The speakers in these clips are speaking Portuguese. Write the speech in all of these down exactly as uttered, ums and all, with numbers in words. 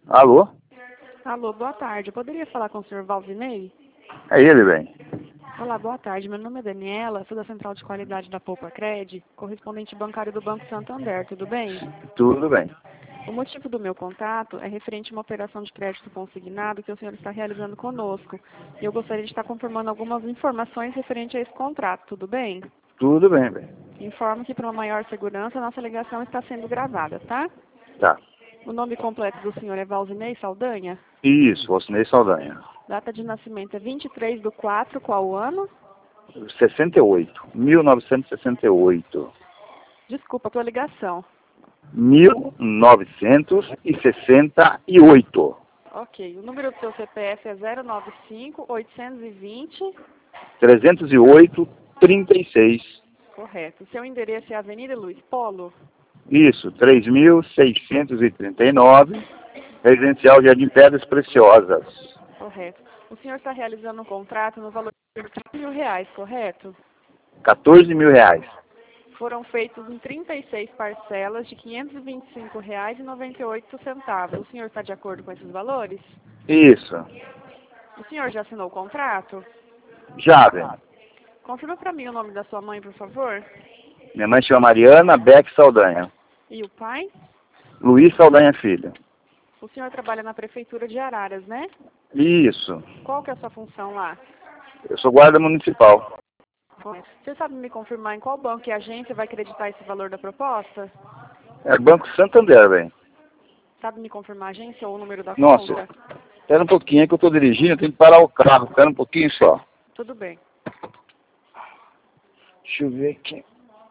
Alô? Alô, boa tarde. Eu poderia falar com o senhor Valvinei? É ele, bem. Olá, boa tarde. Meu nome é Daniela, sou da Central de Qualidade da Poupa Cred, correspondente bancário do Banco Santander, tudo bem? Tudo bem. O motivo do meu contato é referente a uma operação de crédito consignado que o senhor está realizando conosco. E eu gostaria de estar confirmando algumas informações referente a esse contrato, tudo bem? Tudo bem, bem. Informo que, para uma maior segurança, a nossa ligação está sendo gravada, tá? Tá. O nome completo do senhor é Valvinei Saldanha? Isso, Valcinei Saldanha. Data de nascimento é vinte e três do quatro, qual ano? sessenta e oito. mil novecentos e sessenta e oito. Desculpa a tua ligação. mil novecentos e sessenta e oito. Ok. O número do seu C P F é zero nove cinco, oitocentos e vinte. trezentos e oito, trinta e seis. Correto. O seu endereço é Avenida Luiz Polo? Isso, três mil seiscentos e trinta e nove. Residencial Jardim Pedras Preciosas. Correto. O senhor está realizando um contrato no valor de trinta mil reais, correto? quatorze mil reais. Foram feitos em trinta e seis parcelas de quinhentos e vinte e cinco reais e noventa e oito centavos. O senhor está de acordo com esses valores? Isso. O senhor já assinou o contrato? Já, bem. Confirma para mim o nome da sua mãe, por favor. Minha mãe chama Mariana Beck Saldanha. E o pai? Luiz Saldanha Filho. O senhor trabalha na Prefeitura de Araras, né? Isso. Qual que é a sua função lá? Eu sou guarda municipal. Você sabe me confirmar em qual banco e agência vai acreditar esse valor da proposta? É Banco Santander, velho. Sabe me confirmar a agência ou o número da Nossa, conta? espera um pouquinho, é que eu tô dirigindo, eu tenho que parar o carro. Espera um pouquinho só. Tudo bem. Deixa eu ver aqui.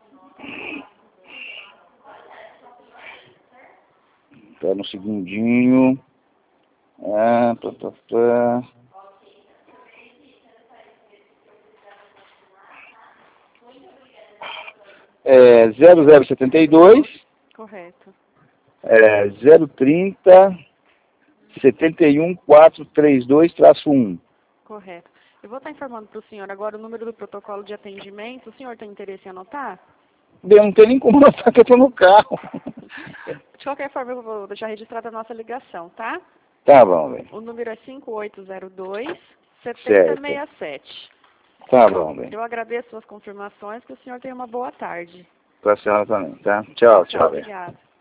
Espera um segundinho. Ah, tá, tá, tá. É zero zero setenta e dois, Correto. é zero trinta, setenta e um, quatrocentos e trinta e dois, traço um. Correto. Eu vou estar informando para o senhor agora o número do protocolo de atendimento. O senhor tem interesse em anotar? Bem, não tem nem como notar que eu tô no carro. De qualquer forma, eu vou deixar registrada a nossa ligação, tá? Tá bom, velho. O número é cinco oito zero dois, sete Certo. zero seis sete. Tá bom, velho. Eu agradeço suas confirmações, que o senhor tenha uma boa tarde. Pra senhora também, tá? Tchau, tchau, velho. Obrigada.